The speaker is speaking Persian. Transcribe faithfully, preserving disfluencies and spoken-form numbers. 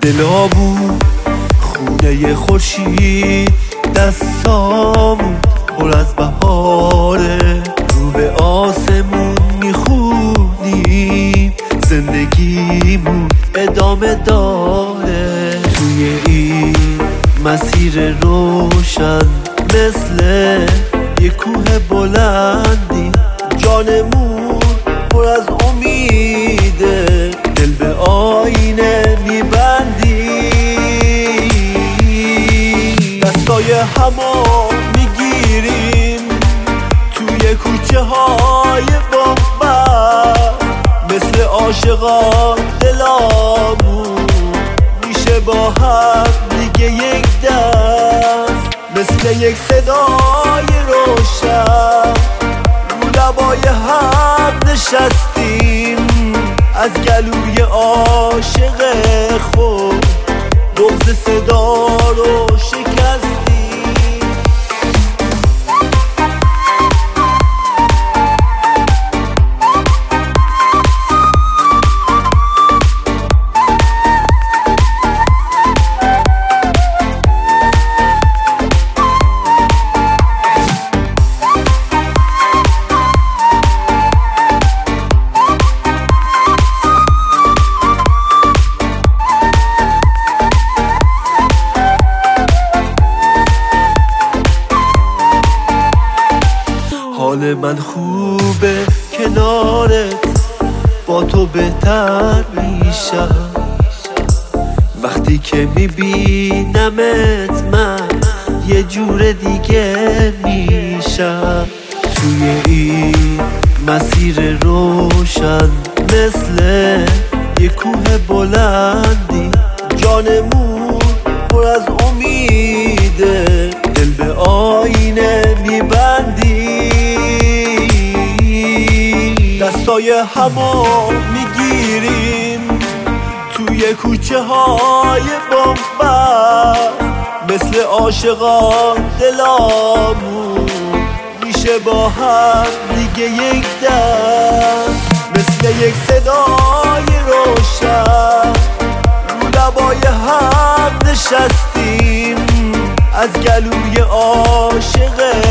دلا بود خونه خورشید، دستامون پر از بهاره، رو به آسمون میخونیم زندگیمون ادامه داره. توی این مسیر روشن مثل یه کوه بلندی، جانمون پر از امیده، دل به آینه میبندی، دستای همو میگیریم توی کوچه های بامبر، مثل عاشقان دلامون میشه با هم دیگه یک دست، مثل یک صدای روشن رو لبای هم نشستیم، از گلوی عاشق خود بغض صدا رو شکستیم. حال من خوبه کنارت، با تو بهتر میشم، وقتی که میبینمت من یه جور دیگه میشم. توی این مسیر روشن مثل یه کوه بلندی، جانمون پر از امیده، دل به آینه میبندی، دستای همو میگیریم توی کوچه های بامبر، مثل عاشقان دلامون میشه با هم دیگه یک دست، مثل یک صدای روشن رو لبای هم نشستیم، از گلوی عاشق